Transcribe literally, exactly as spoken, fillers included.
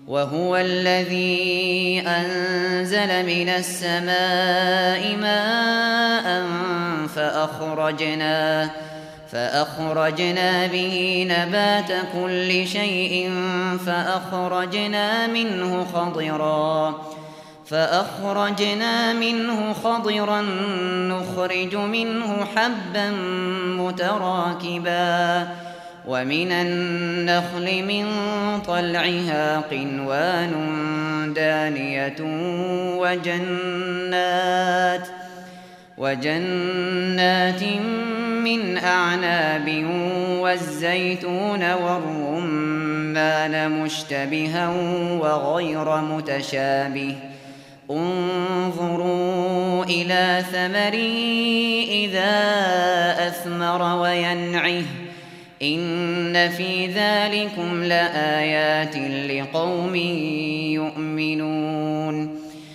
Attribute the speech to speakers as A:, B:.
A: وهو الذي أنزل من السماء ماء فأخرجنا فأخرجنا به نبات كل شيء فأخرجنا منه خضرا فأخرجنا منه خضرا نخرج منه حبا متراكبا ومن النخل من طلعها قنوان دانية وجنات وجنات من أعناب والزيتون والرمان مشتبها وغير متشابه انظروا إلى ثمره إذا أثمر وينعه إن في ذلكم لآيات لقوم يؤمنون